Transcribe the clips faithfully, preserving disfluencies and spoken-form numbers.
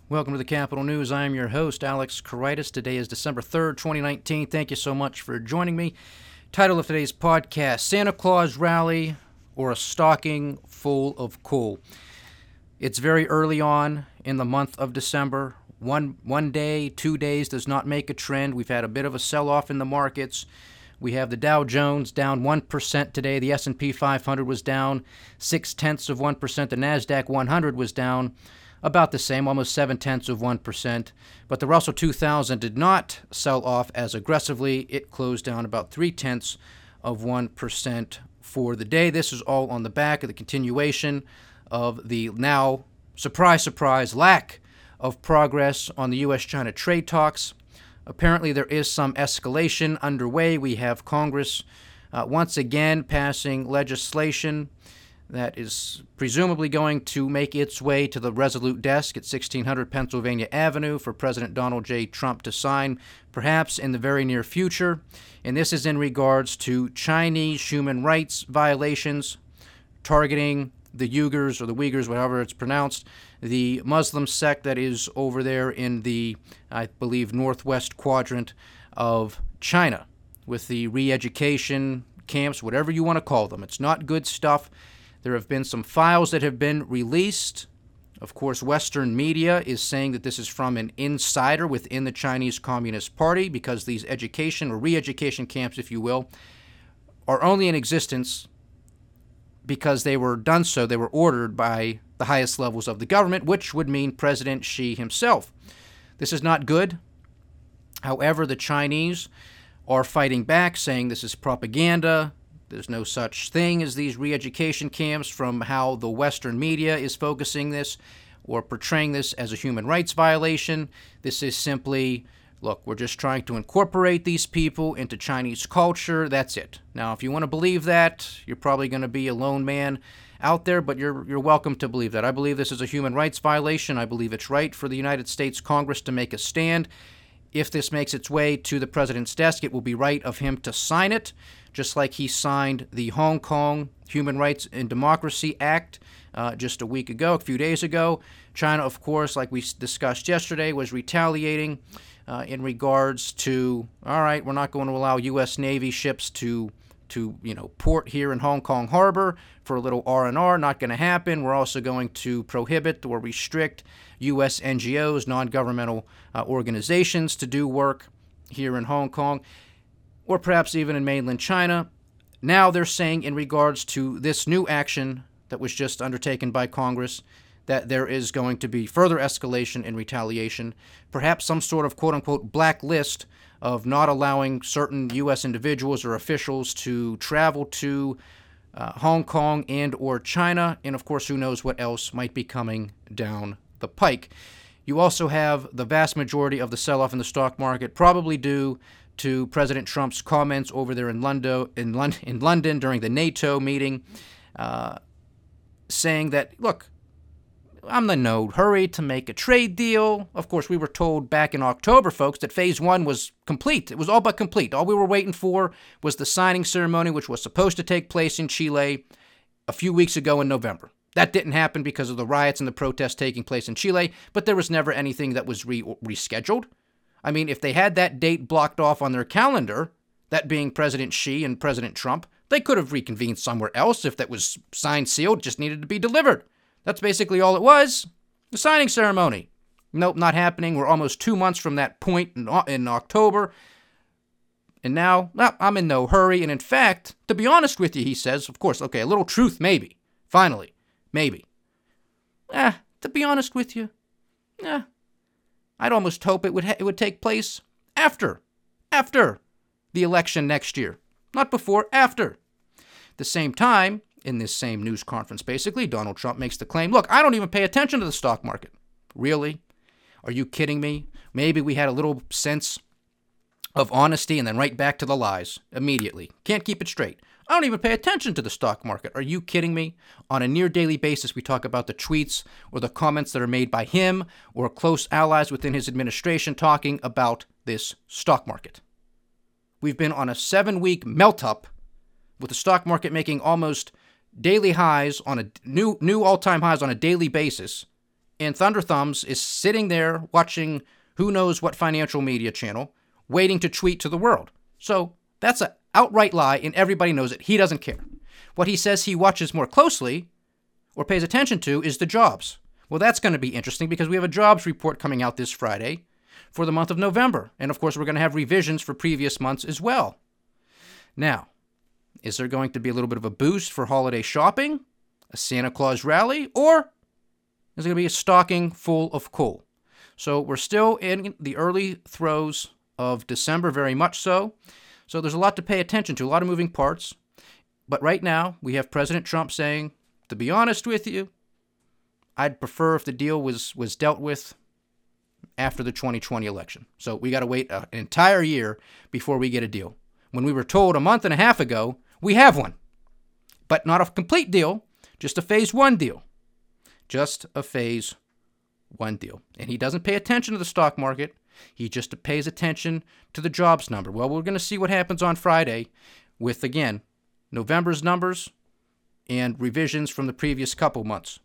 Welcome to the Capital News. I am your host, Alex Koritis. Today is December third, twenty nineteen. Thank you so much for joining me. Title of today's podcast, Santa Claus Rally or a Stocking Full of Coal. It's very early on in the month of December. One, one day, two days does not make a trend. We've had a bit of a sell-off in the markets. We have the Dow Jones down one percent today. The S and P five hundred was down six-tenths of one percent. The NASDAQ one hundred was down about the same, almost seven-tenths of one percent. But the Russell two thousand did not sell off as aggressively. It closed down about three-tenths of one percent for the day. This is all on the back of the continuation of the now, surprise, surprise, lack of progress on the U S China trade talks. Apparently, there is some escalation underway. We have Congress uh, once again passing legislation that is presumably going to make its way to the Resolute desk at sixteen hundred Pennsylvania Avenue for President Donald J. Trump to sign, perhaps in the very near future. And this is in regards to Chinese human rights violations targeting the Uyghurs, or the Uyghurs, whatever it's pronounced, the Muslim sect that is over there in the, I believe, northwest quadrant of China, with the re-education camps, whatever you want to call them. It's not good stuff. There have been some files that have been released. Of course, Western media is saying that this is from an insider within the Chinese Communist Party, because these education or re-education camps, if you will, are only in existence because they were done so, they were ordered by the highest levels of the government, which would mean President Xi himself. This is not good. However, the Chinese are fighting back, saying this is propaganda. There's no such thing as these re-education camps, from how the Western media is focusing this or portraying this as a human rights violation. This is simply, look, we're just trying to incorporate these people into Chinese culture. That's it. Now, if you want to believe that, you're probably going to be a lone man out there, but you're you're welcome to believe that. I believe this is a human rights violation. I believe it's right for the United States Congress to make a stand. If this makes its way to the president's desk, it will be right of him to sign it, just like he signed the Hong Kong Human Rights and Democracy Act uh, just a week ago, a few days ago. China, of course, like we discussed yesterday, was retaliating uh, in regards to, all right, we're not going to allow U S Navy ships to, to you know, port here in Hong Kong Harbor for a little R and R. Not going to happen. We're also going to prohibit or restrict U S N G Os, non-governmental uh, organizations, to do work here in Hong Kong, or perhaps even in mainland China. Now they're saying, in regards to this new action that was just undertaken by Congress, that there is going to be further escalation and retaliation, perhaps some sort of quote-unquote blacklist of not allowing certain U S individuals or officials to travel to uh, Hong Kong and or China, and of course, who knows what else might be coming down the pike. You also have the vast majority of the sell-off in the stock market probably due to President Trump's comments over there in London, in London, in London during the NATO meeting, uh, saying that, look, I'm in no hurry to make a trade deal. Of course, we were told back in October, folks, that phase one was complete. It was all but complete. All we were waiting for was the signing ceremony, which was supposed to take place in Chile a few weeks ago in November. That didn't happen because of the riots and the protests taking place in Chile, but there was never anything that was re- rescheduled. I mean, if they had that date blocked off on their calendar, that being President Xi and President Trump, they could have reconvened somewhere else if that was signed, sealed, just needed to be delivered. That's basically all it was, the signing ceremony. Nope, not happening. We're almost two months from that point in, in October. And now, well, I'm in no hurry. And in fact, to be honest with you, he says, of course, okay, a little truth maybe, finally. Maybe. Eh, to be honest with you, eh, I'd almost hope it would ha- it would take place after, after the election next year. Not before, after. At the same time, in this same news conference, basically, Donald Trump makes the claim, look, I don't even pay attention to the stock market. Really? Are you kidding me? Maybe we had a little sense of honesty and then right back to the lies immediately. Can't keep it straight. I don't even pay attention to the stock market. Are you kidding me? On a near daily basis, we talk about the tweets or the comments that are made by him or close allies within his administration talking about this stock market. We've been on a seven-week melt-up with the stock market making almost daily highs on a new new all-time highs on a daily basis, and Thunder Thumbs is sitting there watching who knows what financial media channel, waiting to tweet to the world. So that's an outright lie, and everybody knows it. He doesn't care. What he says he watches more closely or pays attention to is the jobs. Well, that's going to be interesting because we have a jobs report coming out this Friday for the month of November. And of course, we're going to have revisions for previous months as well. Now, is there going to be a little bit of a boost for holiday shopping, a Santa Claus rally, or is it going to be a stocking full of coal? So we're still in the early throes of December, very much so. So there's a lot to pay attention to, a lot of moving parts. But right now, we have President Trump saying, to be honest with you, I'd prefer if the deal was, was dealt with after the twenty twenty election. So we got to wait an entire year before we get a deal. When we were told a month and a half ago, we have one. But not a complete deal, just a phase one deal. Just a phase one deal. And he doesn't pay attention to the stock market. He just pays attention to the jobs number. Well, we're going to see what happens on Friday with, again, November's numbers and revisions from the previous couple months.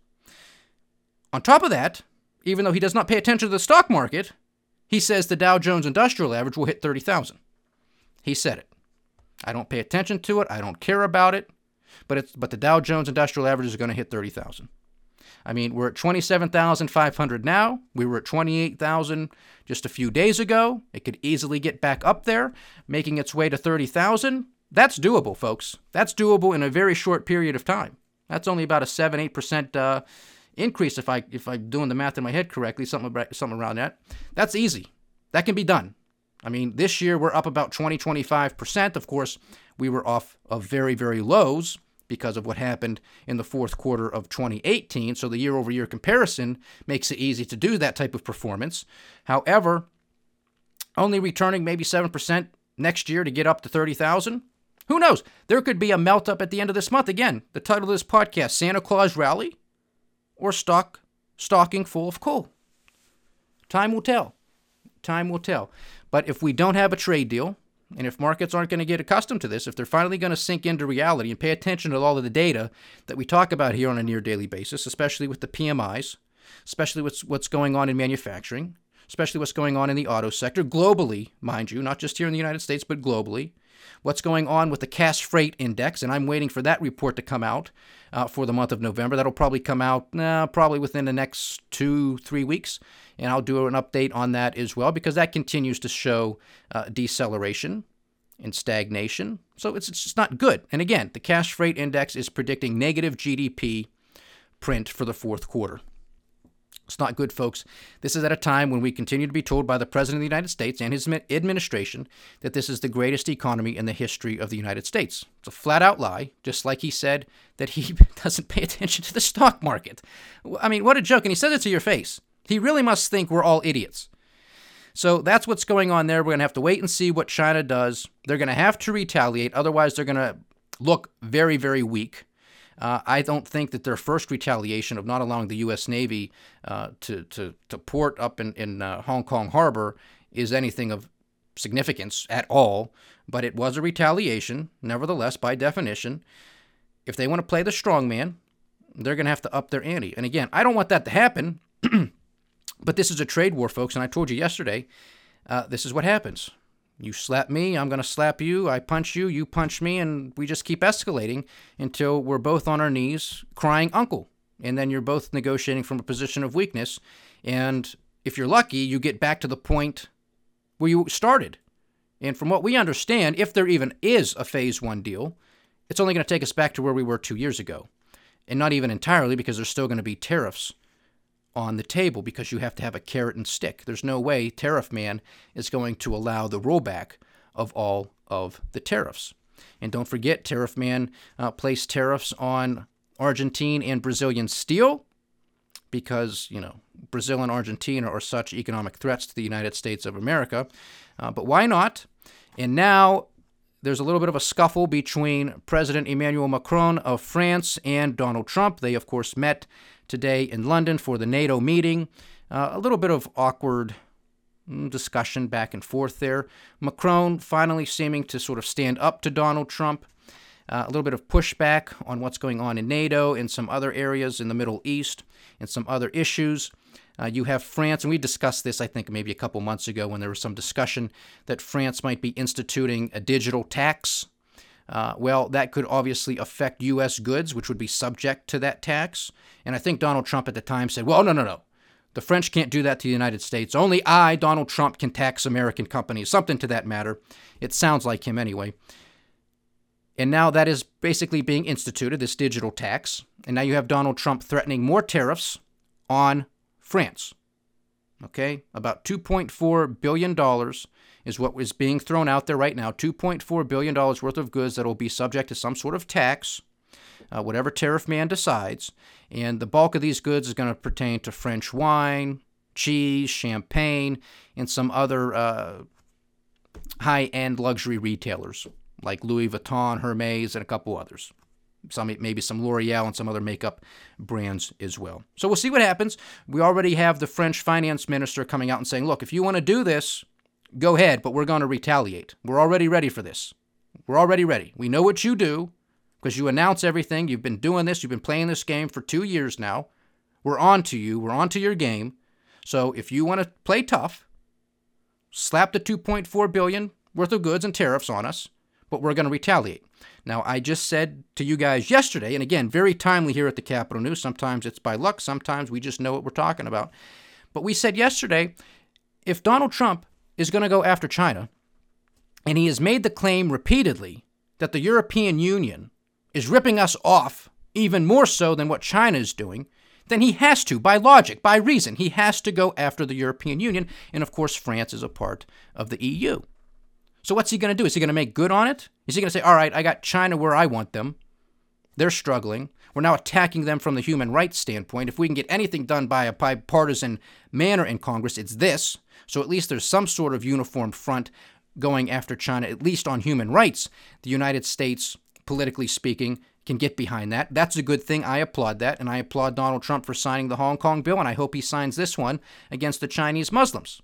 On top of that, even though he does not pay attention to the stock market, he says the Dow Jones Industrial Average will hit thirty thousand. He said it. I don't pay attention to it. I don't care about it. But it's but the Dow Jones Industrial Average is going to hit thirty thousand. I mean, we're at twenty-seven thousand five hundred now. We were at twenty-eight thousand just a few days ago. It could easily get back up there, making its way to thirty thousand. That's doable, folks. That's doable in a very short period of time. That's only about a seven to eight percent uh, increase if, I, if I'm doing the math in my head correctly, something, about, something around that. That's easy. That can be done. I mean, this year we're up about twenty, twenty-five percent. Of course, we were off of very, very lows because of what happened in the fourth quarter of twenty eighteen. So the year-over-year comparison makes it easy to do that type of performance. However, only returning maybe seven percent next year to get up to thirty thousand. Who knows? There could be a melt-up at the end of this month. Again, the title of this podcast, Santa Claus Rally or stock Stocking Full of Coal. Time will tell. Time will tell. But if we don't have a trade deal, and if markets aren't going to get accustomed to this, if they're finally going to sink into reality and pay attention to all of the data that we talk about here on a near-daily basis, especially with the P M Is, especially with what's going on in manufacturing, especially what's going on in the auto sector, globally, mind you, not just here in the United States, but globally, what's going on with the Cass Freight Index, and I'm waiting for that report to come out uh, for the month of November. That'll probably come out uh, probably within the next two, three weeks, and I'll do an update on that as well because that continues to show uh, deceleration and stagnation. So it's, it's just not good. And again, the Cass Freight Index is predicting negative G D P print for the fourth quarter. It's not good, folks. This is at a time when we continue to be told by the President of the United States and his administration that this is the greatest economy in the history of the United States. It's a flat-out lie, just like he said that he doesn't pay attention to the stock market. I mean, what a joke. And he says it to your face. He really must think we're all idiots. So that's what's going on there. We're going to have to wait and see what China does. They're going to have to retaliate. Otherwise, they're going to look very, very weak. Uh, I don't think that their first retaliation of not allowing the U S Navy uh, to, to, to port up in, in uh, Hong Kong Harbor is anything of significance at all. But it was a retaliation, nevertheless, by definition. If they want to play the strongman, they're going to have to up their ante. And again, I don't want that to happen. But this is a trade war, folks, and I told you yesterday, uh, this is what happens. You slap me, I'm going to slap you, I punch you, you punch me, and we just keep escalating until we're both on our knees crying uncle. And then you're both negotiating from a position of weakness. And if you're lucky, you get back to the point where you started. And from what we understand, if there even is a phase one deal, it's only going to take us back to where we were two years ago. And not even entirely, because there's still going to be tariffs on the table because you have to have a carrot and stick. There's no way Tariff Man is going to allow the rollback of all of the tariffs. And don't forget, Tariff Man uh, placed tariffs on Argentine and Brazilian steel because, you know, Brazil and Argentina are such economic threats to the United States of America. Uh, but why not? And now there's a little bit of a scuffle between President Emmanuel Macron of France and Donald Trump. They, of course, met today in London for the NATO meeting. Uh, a little bit of awkward discussion back and forth there. Macron finally seeming to sort of stand up to Donald Trump. Uh, a little bit of pushback on what's going on in NATO and some other areas in the Middle East and some other issues. Uh, you have France, and we discussed this, I think, maybe a couple months ago when there was some discussion that France might be instituting a digital tax. Uh, well, that could obviously affect U S goods, which would be subject to that tax. And I think Donald Trump at the time said, well, no, no, no. The French can't do that to the United States. Only I, Donald Trump, can tax American companies. Something to that matter. It sounds like him anyway. And now that is basically being instituted, this digital tax. And now you have Donald Trump threatening more tariffs on France. Okay? About two point four billion dollars is what is being thrown out there right now. two point four billion dollars worth of goods that will be subject to some sort of tax, uh, whatever tariff man decides. And the bulk of these goods is going to pertain to French wine, cheese, champagne, and some other uh, high-end luxury retailers like Louis Vuitton, Hermes, and a couple others. Some maybe some L'Oreal and some other makeup brands as well. So we'll see what happens. We already have the French finance minister coming out and saying, look, if you want to do this, go ahead, but we're going to retaliate. We're already ready for this. We're already ready. We know what you do because you announce everything. You've been doing this. You've been playing this game for two years now. We're on to you. We're on to your game. So if you want to play tough, slap the two point four billion dollars worth of goods and tariffs on us, but we're going to retaliate. Now, I just said to you guys yesterday, and again, very timely here at the Capital News. Sometimes it's by luck. Sometimes we just know what we're talking about. But we said yesterday, if Donald Trump is going to go after China, and he has made the claim repeatedly that the European Union is ripping us off even more so than what China is doing, then he has to, by logic, by reason, he has to go after the European Union. And of course, France is a part of the E U. So what's he going to do? Is he going to make good on it? Is he going to say, all right, I got China where I want them. They're struggling. We're now attacking them from the human rights standpoint. If we can get anything done by a bipartisan manner in Congress, it's this. So at least there's some sort of uniform front going after China, at least on human rights. The United States, politically speaking, can get behind that. That's a good thing. I applaud that. And I applaud Donald Trump for signing the Hong Kong bill. And I hope he signs this one against the Chinese Muslims.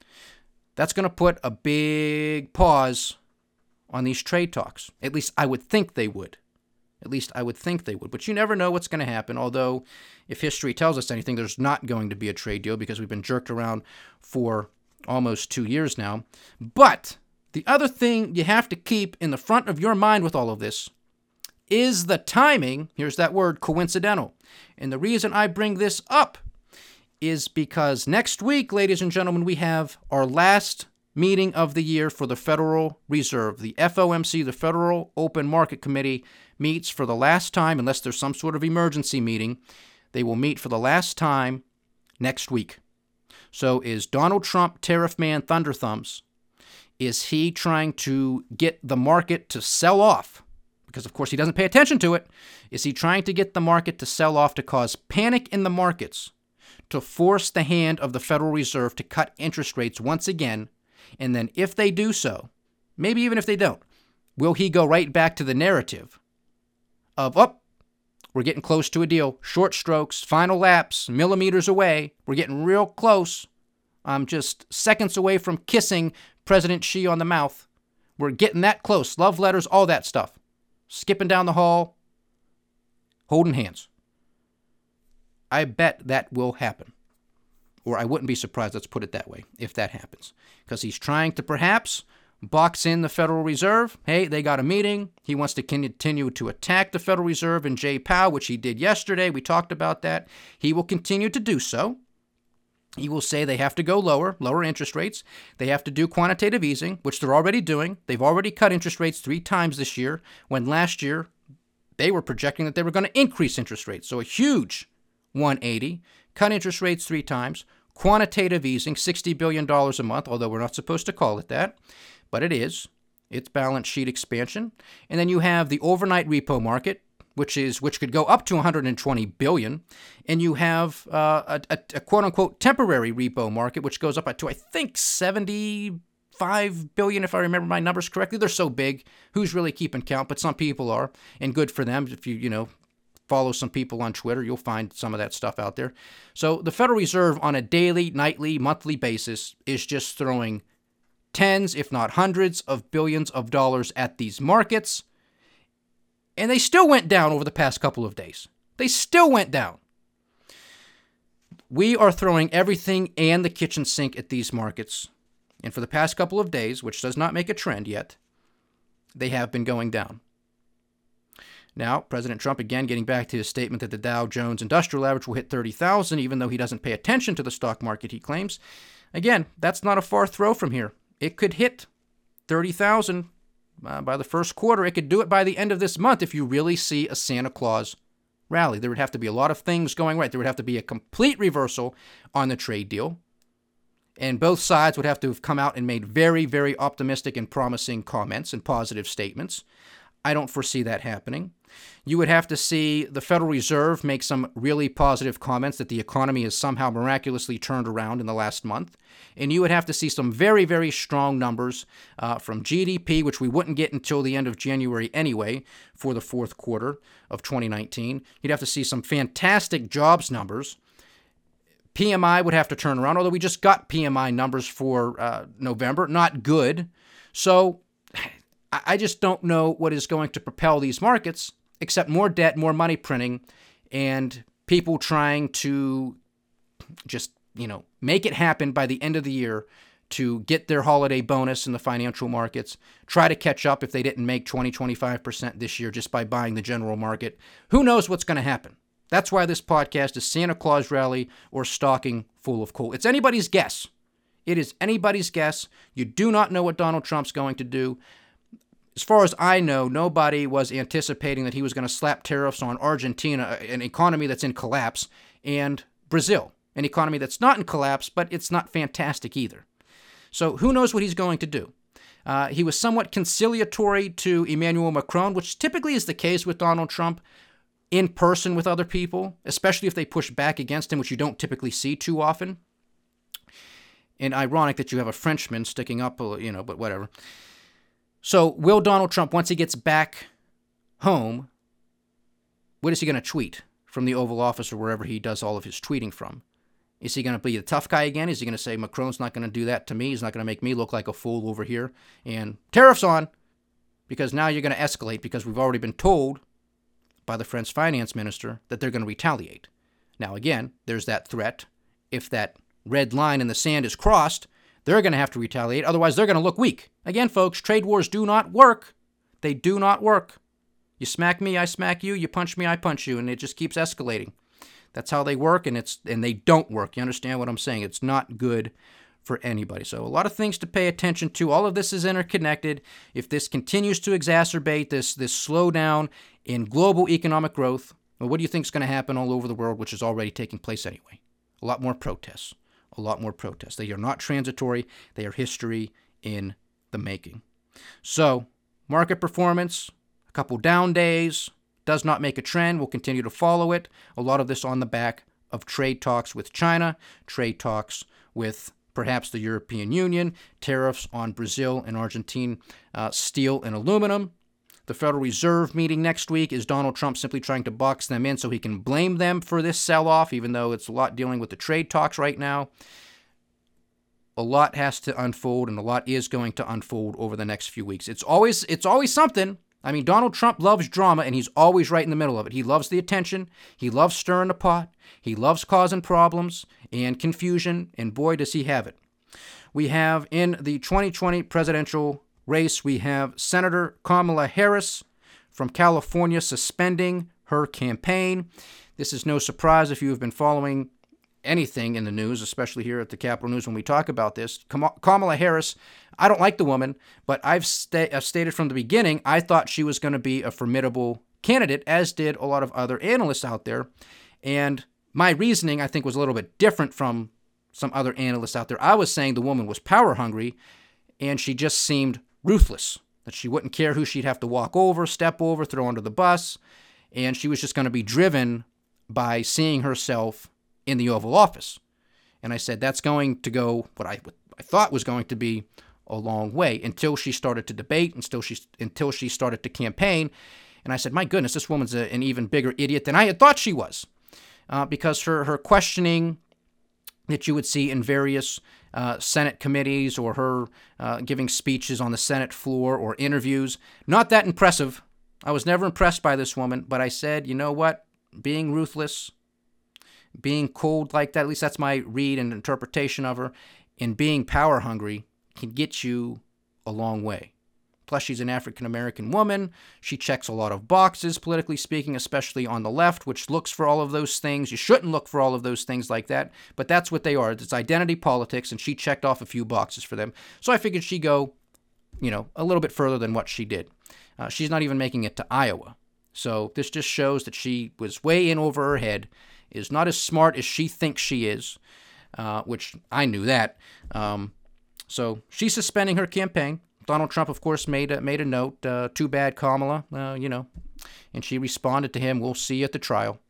That's going to put a big pause on these trade talks. At least I would think they would. At least I would think they would. But you never know what's going to happen. Although, if history tells us anything, there's not going to be a trade deal because we've been jerked around for almost two years now. But the other thing you have to keep in the front of your mind with all of this is the timing. Here's that word, coincidental. And the reason I bring this up is because next week, ladies and gentlemen, we have our last meeting of the year for the Federal Reserve. The F O M C, the Federal Open Market Committee, meets for the last time, unless there's some sort of emergency meeting. They will meet for the last time next week. So is Donald Trump, tariff man, thunder thumbs, is he trying to get the market to sell off? Because, of course, he doesn't pay attention to it. Is he trying to get the market to sell off to cause panic in the markets, to force the hand of the Federal Reserve to cut interest rates once again? And then if they do so, maybe even if they don't, will he go right back to the narrative of, oh, we're getting close to a deal, short strokes, final laps, millimeters away, we're getting real close. I'm just seconds away from kissing President Xi on the mouth. We're getting that close, love letters, all that stuff. Skipping down the hall, holding hands. I bet that will happen. Or I wouldn't be surprised, let's put it that way, if that happens. Because he's trying to perhaps box in the Federal Reserve. Hey, they got a meeting. He wants to continue to attack the Federal Reserve and Jay Powell, which he did yesterday. We talked about that. He will continue to do so. He will say they have to go lower, lower interest rates. They have to do quantitative easing, which they're already doing. They've already cut interest rates three times this year, when last year they were projecting that they were going to increase interest rates. So a huge one eighty, cut interest rates three times, quantitative easing, sixty billion dollars a month, although we're not supposed to call it that, but it is. It's balance sheet expansion. And then you have the overnight repo market, which is which could go up to one hundred twenty billion dollars, and you have uh, a, a, a quote-unquote temporary repo market, which goes up to, I think, seventy-five billion dollars, if I remember my numbers correctly. They're so big, who's really keeping count? But some people are, and good for them. If you, you know, follow some people on Twitter, you'll find some of that stuff out there. So the Federal Reserve on a daily, nightly, monthly basis is just throwing tens, if not hundreds, of billions of dollars at these markets. And they still went down over the past couple of days. They still went down. We are throwing everything and the kitchen sink at these markets. And for the past couple of days, which does not make a trend yet, they have been going down. Now, President Trump, again, getting back to his statement that the Dow Jones Industrial Average will hit thirty thousand, even though he doesn't pay attention to the stock market, he claims. Again, that's not a far throw from here. It could hit thirty thousand uh, by the first quarter. It could do it by the end of this month if you really see a Santa Claus rally. There would have to be a lot of things going right. There would have to be a complete reversal on the trade deal. And both sides would have to have come out and made very, very optimistic and promising comments and positive statements. I don't foresee that happening. You would have to see the Federal Reserve make some really positive comments that the economy has somehow miraculously turned around in the last month. And you would have to see some very, very strong numbers uh, from G D P, which we wouldn't get until the end of January anyway for the fourth quarter of twenty nineteen. You'd have to see some fantastic jobs numbers. P M I would have to turn around, although we just got P M I numbers for uh, November. Not good. So I just don't know what is going to propel these markets except more debt, more money printing, and people trying to just, you know, make it happen by the end of the year to get their holiday bonus in the financial markets, try to catch up if they didn't make twenty, twenty-five percent this year just by buying the general market. Who knows what's going to happen? That's why this podcast is Santa Claus Rally or Stocking Full of Coal. It's anybody's guess. It is anybody's guess. You do not know what Donald Trump's going to do. As far as I know, nobody was anticipating that he was going to slap tariffs on Argentina, an economy that's in collapse, and Brazil, an economy that's not in collapse, but it's not fantastic either. So who knows what he's going to do? Uh, he was somewhat conciliatory to Emmanuel Macron, which typically is the case with Donald Trump in person with other people, especially if they push back against him, which you don't typically see too often. And ironic that you have a Frenchman sticking up, you know, but whatever. So will Donald Trump, once he gets back home, what is he going to tweet from the Oval Office or wherever he does all of his tweeting from? Is he going to be the tough guy again? Is he going to say, Macron's not going to do that to me? He's not going to make me look like a fool over here. And tariffs on, because now you're going to escalate because we've already been told by the French finance minister that they're going to retaliate. Now, again, there's that threat. If that red line in the sand is crossed, they're going to have to retaliate. Otherwise, they're going to look weak. Again, folks, trade wars do not work. They do not work. You smack me, I smack you. You punch me, I punch you. And it just keeps escalating. That's how they work, and it's and they don't work. You understand what I'm saying? It's not good for anybody. So a lot of things to pay attention to. All of this is interconnected. If this continues to exacerbate this, this slowdown in global economic growth, well, what do you think is going to happen all over the world, which is already taking place anyway? A lot more protests. A lot more protests. They are not transitory. They are history in the making. So, market performance, a couple down days, does not make a trend. We'll continue to follow it. A lot of this on the back of trade talks with China, trade talks with perhaps the European Union, tariffs on Brazil and Argentine uh, steel and aluminum. The Federal Reserve meeting next week. Is Donald Trump simply trying to box them in so he can blame them for this sell-off, even though it's a lot dealing with the trade talks right now? A lot has to unfold, and a lot is going to unfold over the next few weeks. It's always it's always something. I mean, Donald Trump loves drama, and he's always right in the middle of it. He loves the attention. He loves stirring the pot. He loves causing problems and confusion, and boy, does he have it. We have in the twenty twenty presidential race, we have Senator Kamala Harris from California suspending her campaign. This is no surprise if you have been following anything in the news, especially here at the Capitol News when we talk about this. Kamala Harris, I don't like the woman, but I've, sta- I've stated from the beginning, I thought she was going to be a formidable candidate, as did a lot of other analysts out there. And my reasoning, I think, was a little bit different from some other analysts out there. I was saying the woman was power hungry, and she just seemed ruthless, that she wouldn't care who she'd have to walk over, step over, throw under the bus, and she was just going to be driven by seeing herself in the Oval Office. And I said, that's going to go what I, what I thought was going to be a long way until she started to debate, until she, until she started to campaign. And I said, my goodness, this woman's a, an even bigger idiot than I had thought she was, uh, because her, her questioning that you would see in various uh, Senate committees, or her uh, giving speeches on the Senate floor or interviews, not that impressive. I was never impressed by this woman, but I said, you know what? Being ruthless, being cold like that, at least that's my read and interpretation of her, and being power hungry can get you a long way. Plus, she's an African-American woman. She checks a lot of boxes, politically speaking, especially on the left, which looks for all of those things. You shouldn't look for all of those things like that, but that's what they are. It's identity politics, and she checked off a few boxes for them. So I figured she'd go, you know, a little bit further than what she did. Uh, she's not even making it to Iowa. So this just shows that she was way in over her head, is not as smart as she thinks she is, uh, which I knew that. Um, so she's suspending her campaign. Donald Trump, of course, made a, made a note. Uh, too bad, Kamala, uh, you know. And she responded to him, we'll see you at the trial.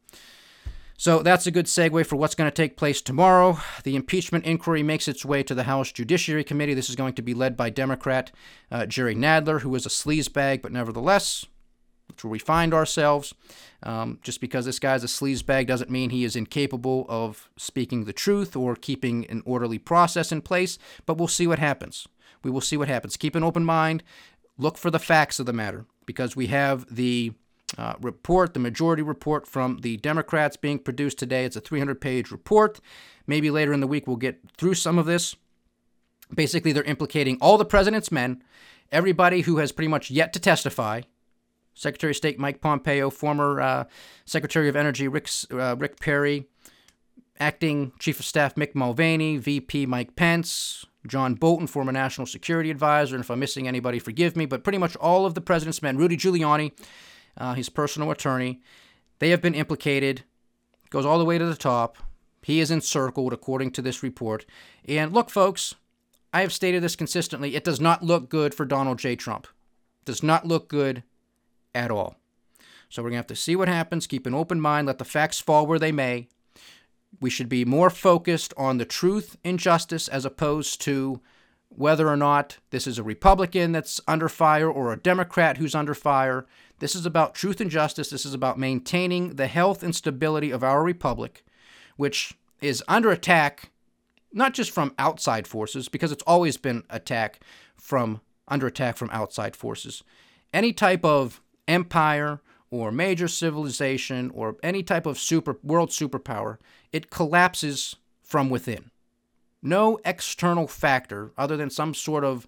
So that's a good segue for what's going to take place tomorrow. The impeachment inquiry makes its way to the House Judiciary Committee. This is going to be led by Democrat uh, Jerry Nadler, who is a sleazebag, but nevertheless, that's where we find ourselves. Um, just because this guy's a sleazebag doesn't mean he is incapable of speaking the truth or keeping an orderly process in place, but we'll see what happens. We will see what happens. Keep an open mind. Look for the facts of the matter, because we have the uh, report, the majority report from the Democrats being produced today. It's a three hundred page report. Maybe later in the week we'll get through some of this. Basically, they're implicating all the president's men, everybody who has pretty much yet to testify. Secretary of State Mike Pompeo, former uh, Secretary of Energy Rick, uh, Rick Perry, Acting Chief of Staff Mick Mulvaney, V P Mike Pence, John Bolton, former National Security Advisor, and if I'm missing anybody, forgive me, but pretty much all of the president's men, Rudy Giuliani, uh, his personal attorney, they have been implicated. Goes all the way to the top. He is encircled, according to this report. And look, folks, I have stated this consistently. It does not look good for Donald J. Trump. It does not look good at all. So we're going to have to see what happens, keep an open mind, let the facts fall where they may. We should be more focused on the truth and justice as opposed to whether or not this is a Republican that's under fire or a Democrat who's under fire. This is about truth and justice. This is about maintaining the health and stability of our republic, which is under attack, not just from outside forces, because it's always been attack from under attack from outside forces. Any type of empire or major civilization or any type of super world superpower, it collapses from within. No external factor other than some sort of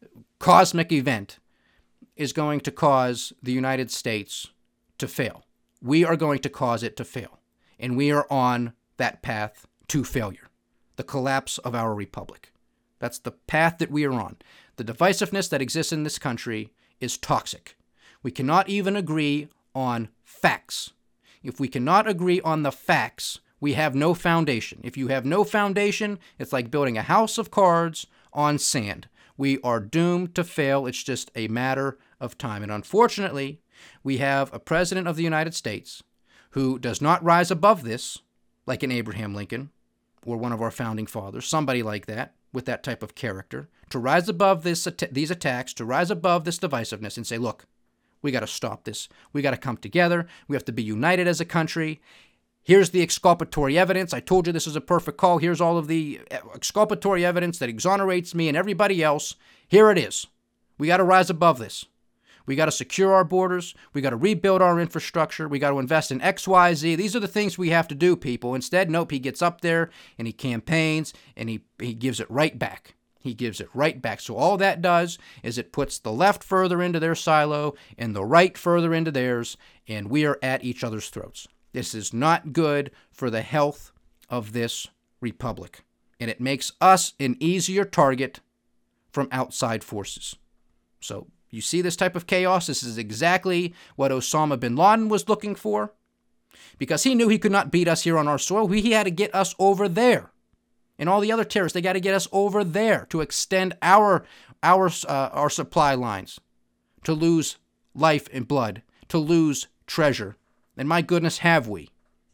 cosmic event is going to cause the United States to fail. We are going to cause it to fail. And we are on that path to failure. The collapse of our republic. That's the path that we are on. The divisiveness that exists in this country is toxic. We cannot even agree on facts. If we cannot agree on the facts, we have no foundation. If you have no foundation, it's like building a house of cards on sand. We are doomed to fail. It's just a matter of time. And unfortunately, we have a president of the United States who does not rise above this, like an Abraham Lincoln or one of our founding fathers, somebody like that, with that type of character, to rise above this these attacks, to rise above this divisiveness and say, look, we got to stop this. We got to come together. We have to be united as a country. Here's the exculpatory evidence. I told you this is a perfect call. Here's all of the exculpatory evidence that exonerates me and everybody else. Here it is. We got to rise above this. We got to secure our borders. We got to rebuild our infrastructure. We got to invest in X, Y, Z. These are the things we have to do, people. Instead, nope, he gets up there and he campaigns and he, he gives it right back. He gives it right back. So all that does is it puts the left further into their silo and the right further into theirs, and we are at each other's throats. This is not good for the health of this republic, and it makes us an easier target from outside forces. So you see this type of chaos? This is exactly what Osama bin Laden was looking for, because he knew he could not beat us here on our soil. He had to get us over there. And all the other terrorists, they got to get us over there to extend our our uh, our supply lines, to lose life and blood, to lose treasure. And my goodness, have we?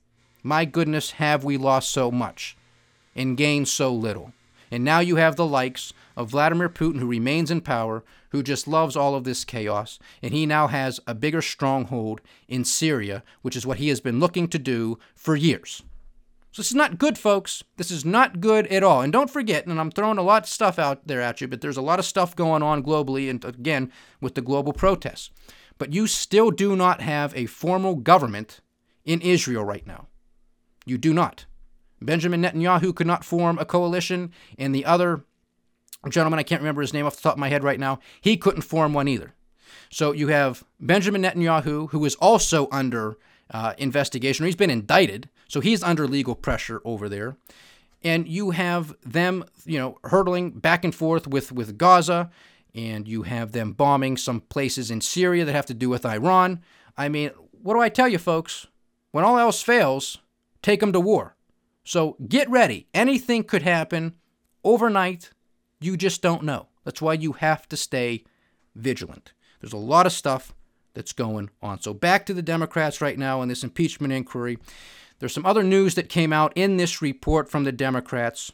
My goodness, have we lost so much and gained so little? And now you have the likes of Vladimir Putin, who remains in power, who just loves all of this chaos, and he now has a bigger stronghold in Syria, which is what he has been looking to do for years. So this is not good, folks. This is not good at all. And don't forget, and I'm throwing a lot of stuff out there at you, but there's a lot of stuff going on globally, and again, with the global protests. But you still do not have a formal government in Israel right now. You do not. Benjamin Netanyahu could not form a coalition, and the other gentleman, I can't remember his name off the top of my head right now, he couldn't form one either. So you have Benjamin Netanyahu, who is also under uh, investigation, or he's been indicted, so he's under legal pressure over there. And you have them, you know, hurtling back and forth with, with Gaza, and you have them bombing some places in Syria that have to do with Iran. I mean, what do I tell you, folks? When all else fails, take them to war. So get ready. Anything could happen overnight. You just don't know. That's why you have to stay vigilant. There's a lot of stuff that's going on. So back to the Democrats right now in this impeachment inquiry. There's some other news that came out in this report from the Democrats.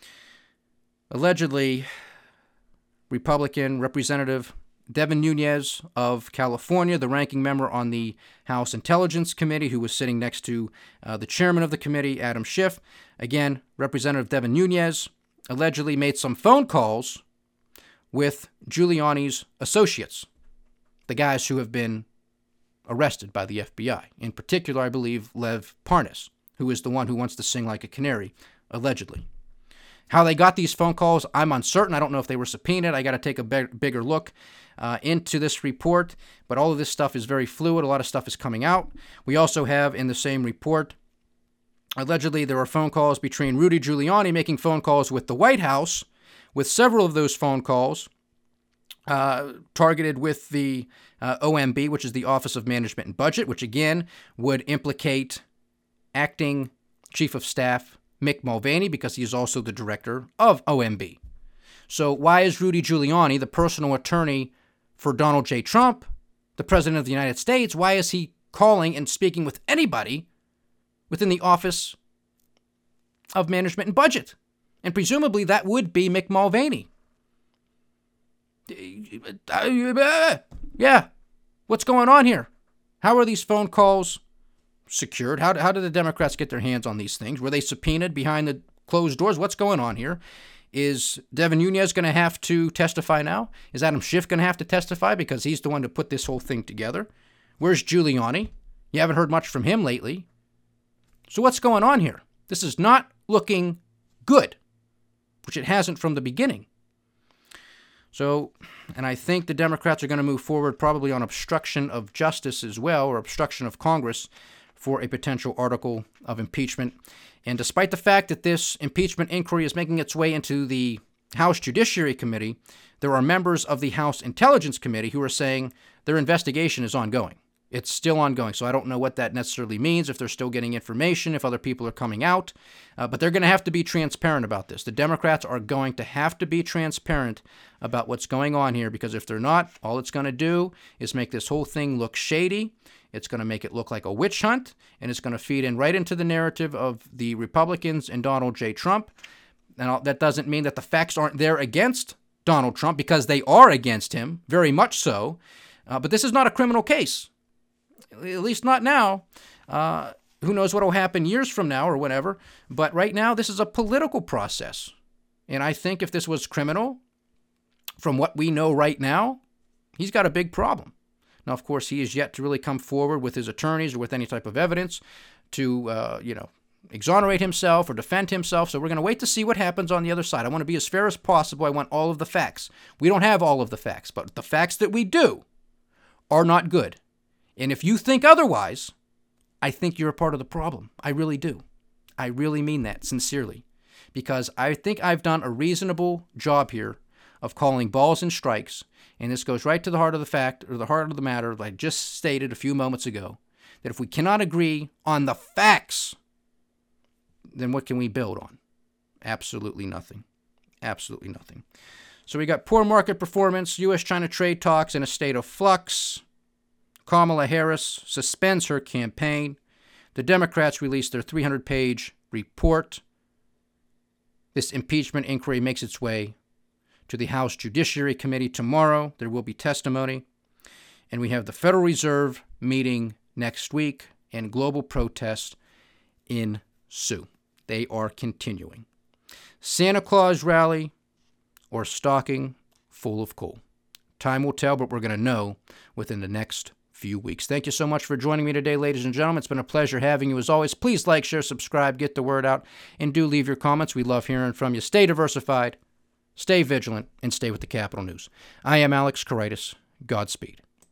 Allegedly, Republican Representative Devin Nunes of California, the ranking member on the House Intelligence Committee, who was sitting next to uh, the chairman of the committee, Adam Schiff. Again, Representative Devin Nunes allegedly made some phone calls with Giuliani's associates, the guys who have been arrested by the F B I. In particular, I believe Lev Parnas, who is the one who wants to sing like a canary, allegedly. How they got these phone calls, I'm uncertain. I don't know if they were subpoenaed. I got to take a big, bigger look uh, into this report. But all of this stuff is very fluid. A lot of stuff is coming out. We also have in the same report, allegedly there were phone calls between Rudy Giuliani making phone calls with the White House, with several of those phone calls uh, targeted with the uh, O M B, which is the Office of Management and Budget, which again would implicate acting Chief of Staff Mick Mulvaney, because he is also the director of O M B. So why is Rudy Giuliani, the personal attorney for Donald J. Trump, the President of the United States, why is he calling and speaking with anybody within the Office of Management and Budget? And presumably that would be Mick Mulvaney. Yeah. What's going on here? How are these phone calls secured? How, how did the Democrats get their hands on these things? Were they subpoenaed behind the closed doors? What's going on here? Is Devin Nunes going to have to testify now? Is Adam Schiff going to have to testify because he's the one to put this whole thing together? Where's Giuliani? You haven't heard much from him lately. So what's going on here? This is not looking good, which it hasn't from the beginning. So, and I think the Democrats are going to move forward probably on obstruction of justice as well, or obstruction of Congress, for a potential article of impeachment. And despite the fact that this impeachment inquiry is making its way into the House Judiciary Committee, there are members of the House Intelligence Committee who are saying their investigation is ongoing. It's still ongoing, so I don't know what that necessarily means, if they're still getting information, if other people are coming out, uh, but they're going to have to be transparent about this. The Democrats are going to have to be transparent about what's going on here, because if they're not, all it's going to do is make this whole thing look shady. It's going to make it look like a witch hunt, and it's going to feed in right into the narrative of the Republicans and Donald J. Trump. And that doesn't mean that the facts aren't there against Donald Trump, because they are against him, very much so. Uh, but this is not a criminal case. At least not now. Uh, who knows what will happen years from now or whatever. But right now, this is a political process. And I think if this was criminal, from what we know right now, he's got a big problem. Now, of course, he is yet to really come forward with his attorneys or with any type of evidence to, uh, you know, exonerate himself or defend himself. So we're going to wait to see what happens on the other side. I want to be as fair as possible. I want all of the facts. We don't have all of the facts, but the facts that we do are not good. And if you think otherwise, I think you're a part of the problem. I really do. I really mean that sincerely, because I think I've done a reasonable job here of calling balls and strikes. And this goes right to the heart of the fact, or the heart of the matter, that I just stated a few moments ago, that if we cannot agree on the facts, then what can we build on? Absolutely nothing. Absolutely nothing. So we got poor market performance, U S China trade talks in a state of flux. Kamala Harris suspends her campaign. The Democrats released their three hundred page report. This impeachment inquiry makes its way to the House Judiciary Committee tomorrow. There will be testimony. And we have the Federal Reserve meeting next week, and global protests ensue. They are continuing. Santa Claus rally or stocking full of coal. Time will tell, but we're going to know within the next few weeks. Thank you so much for joining me today, ladies and gentlemen. It's been a pleasure having you as always. Please like, share, subscribe, get the word out, and do leave your comments. We love hearing from you. Stay diversified, stay vigilant, and stay with the Capital News. I am Alex Kouraitis. Godspeed.